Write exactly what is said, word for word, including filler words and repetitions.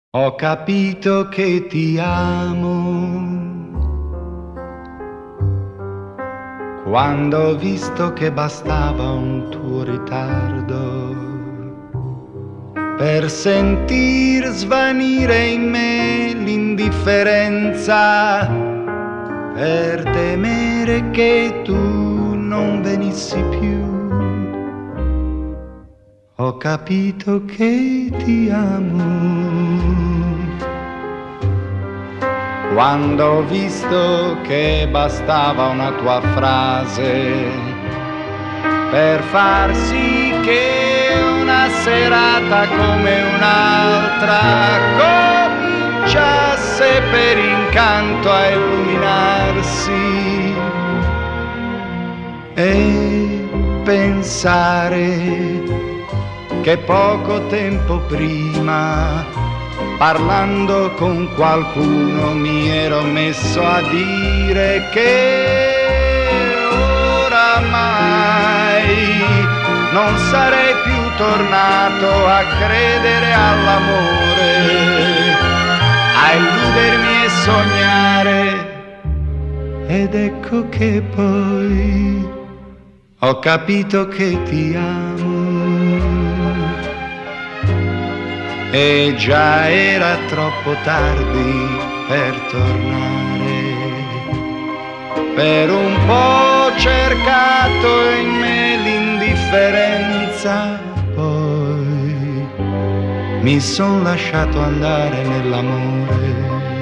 Ho capito che ti amo quando ho visto che bastava un tuo ritardo per sentir svanire in me l'indifferenza, per temere che tu non venissi più. Ho capito che ti amo quando ho visto che bastava una tua frase per far sì che una serata come un'altra cominciasse per incanto a illuminarsi e pensare che poco tempo prima, parlando con qualcuno, mi ero messo a dire che oramai non sarei più tornato a credere all'amore, a illudermi e sognare. Ed ecco che poi ho capito che ti amo. E già era troppo tardi per tornare. Per un po' ho cercato in me l'indifferenza, poi mi son lasciato andare nell'amore.